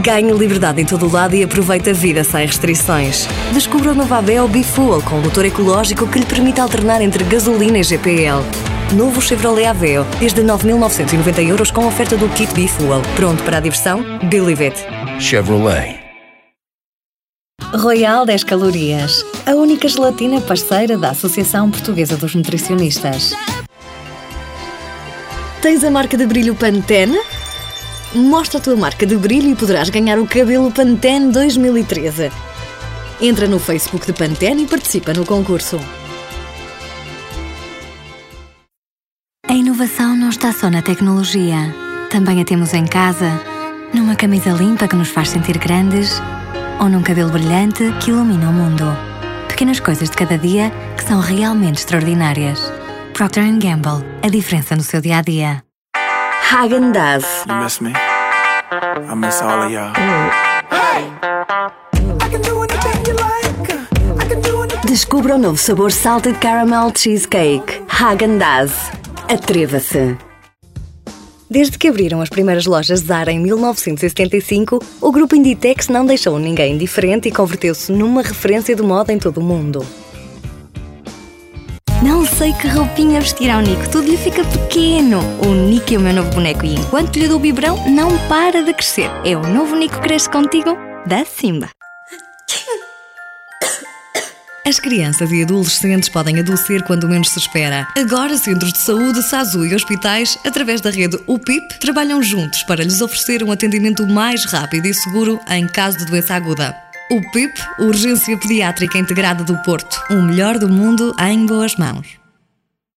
Ganhe liberdade em todo o lado e aproveite a vida sem restrições. Descubra o novo Aveo B-Fuel com um motor ecológico que lhe permite alternar entre gasolina e GPL. Novo Chevrolet Aveo, desde 9.990 € com oferta do kit B-Fuel. Pronto para a diversão? Believe it. Chevrolet. Royal 10 Calorias, a única gelatina parceira da Associação Portuguesa dos Nutricionistas. Tens a marca de brilho Pantene? Mostra a tua marca de brilho e poderás ganhar o cabelo Pantene 2013. Entra no Facebook de Pantene e participa no concurso. A inovação não está só na tecnologia. Também a temos em casa, numa camisa limpa que nos faz sentir grandes ou num cabelo brilhante que ilumina o mundo. Pequenas coisas de cada dia que são realmente extraordinárias. Procter & Gamble. A diferença no seu dia-a-dia. Häagen-Dazs. You miss me? I miss all of y'all. Descubra o novo sabor Salted Caramel Cheesecake. Häagen-Dazs. Atreva-se! Desde que abriram as primeiras lojas Zara em 1975, o grupo Inditex não deixou ninguém indiferente e converteu-se numa referência de moda em todo o mundo. Não sei que roupinha vestir ao Nico, tudo lhe fica pequeno. O Nico é o meu novo boneco e enquanto lhe dou o biberão, não para de crescer. É o novo Nico Cresce Contigo da Simba. As crianças e adolescentes podem adoecer quando menos se espera. Agora, centros de saúde, SASU e hospitais, através da rede UPIP, trabalham juntos para lhes oferecer um atendimento mais rápido e seguro em caso de doença aguda. UPIP, Urgência Pediátrica Integrada do Porto. O melhor do mundo em boas mãos.